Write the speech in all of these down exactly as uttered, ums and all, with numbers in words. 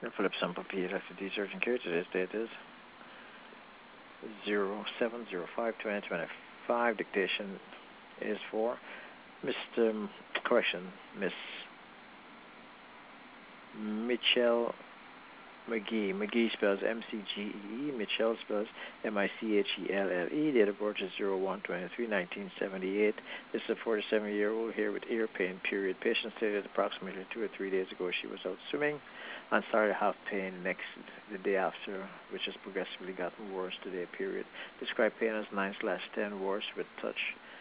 And Philip Sample Pediatric Urgent Care. Today's date is zero seven zero five twenty twenty-five. Dictation is for Mister M- correction, Miss Michelle McGee. McGee spells M C G E E. Michelle spells M I C H E L L E. Date of birth is zero one twenty-three nineteen seventy-eight. This is a forty-seven-year-old here with ear pain, period. Patient stated approximately two or three days ago she was out swimming and started to have pain next the day after, which has progressively gotten worse today, period. Described pain as nine slash ten, worse with touch.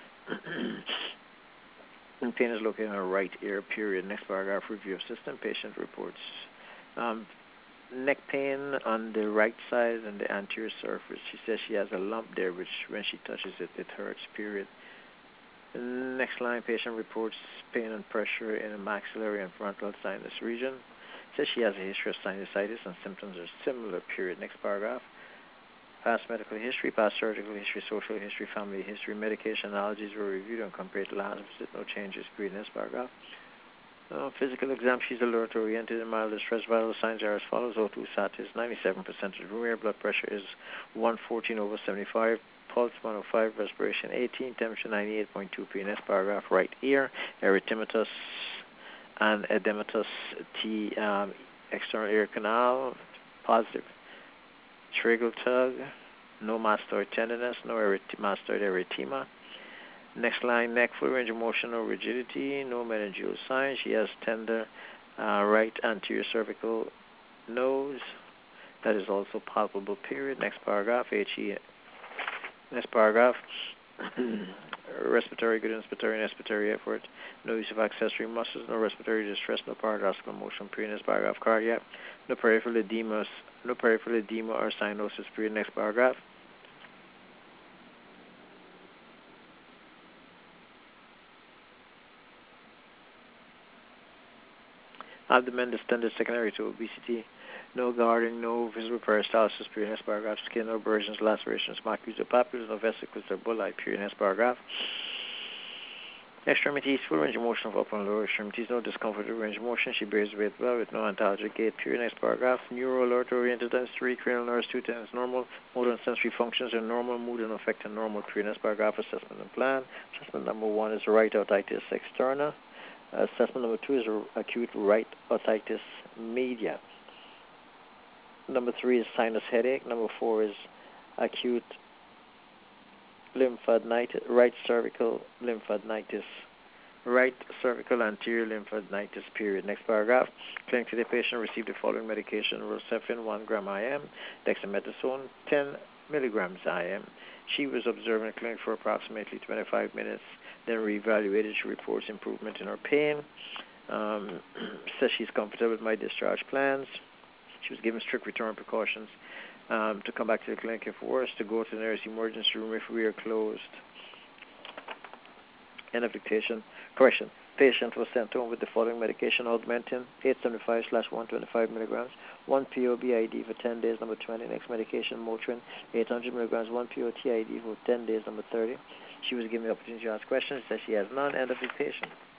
And pain is located in her right ear, period. Next paragraph, review of system. Patient reports um, neck pain on the right side and the anterior surface. She says she has a lump there, which when she touches it, it hurts, period. Next line, patient reports pain and pressure in the maxillary and frontal sinus region. Says she has a history of sinusitis and symptoms are similar, period. Next paragraph, past medical history, past surgical history, social history, family history, medication allergies were reviewed and compared to last visit. No changes, period. Next paragraph. Uh, physical exam, she's alert, oriented, and mild distress. Vital signs are as follows. O two sat is ninety-seven percent of room air. Blood pressure is one fourteen over seventy-five. Pulse one oh five. Respiration eighteen. Temperature ninety-eight point two. P. Next paragraph. Right ear. Erythematous and edematous T. Um, external ear canal. Positive. Tragal tug. No mastoid tenderness. No eryth- mastoid erythema. Next line, neck, full range of motion, no rigidity, no meningeal sign. She has tender uh, right anterior cervical nose. That is also palpable, period. Next paragraph, H E. Next paragraph, respiratory, good inspiratory and expiratory effort. No use of accessory muscles, no respiratory distress, no paradoxical motion, period. Next paragraph, cardiac. No peripheral edema, no peripheral edema or cyanosis, period. Next paragraph. Abdomen distended secondary to obesity. No guarding, no visible peristalsis, period. Next paragraph. Skin, no abrasions, lacerations, macules or papules, no vesicles or bulli, period. Next paragraph. Extremities, full range of motion of upper and lower extremities, no discomfort or range of motion. She bears weight well with no antalgic gait, period. Next paragraph. Neuro alert oriented times three, cranial nerves two times normal. Motor and sensory functions are normal. Mood and affect are normal, period. Next paragraph. Assessment and plan. Assessment number one is right otitis externa. Assessment number two is acute right otitis media. Number three is sinus headache. Number four is acute lymphadenitis, right cervical lymphadenitis, right cervical anterior lymphadenitis, period. Next paragraph. Clinic today patient received the following medication: Rosefin one gram I M, dexamethasone ten milligrams I M. She was observed in the clinic for approximately twenty-five minutes, then reevaluated. She reports improvement in her pain. Um, says she's comfortable with my discharge plans. She was given strict return precautions um, to come back to the clinic if worse, to go to the nearest emergency room if we are closed. End of dictation. Correction. Patient was sent home with the following medication: Augmentin, eight seventy-five slash one twenty-five milligrams, one P O B I D for ten days, number twenty. Next medication, Motrin, eight hundred milligrams, one P O T I D for ten days, number thirty. She was given the opportunity to ask questions. Says she has none. End of dictation.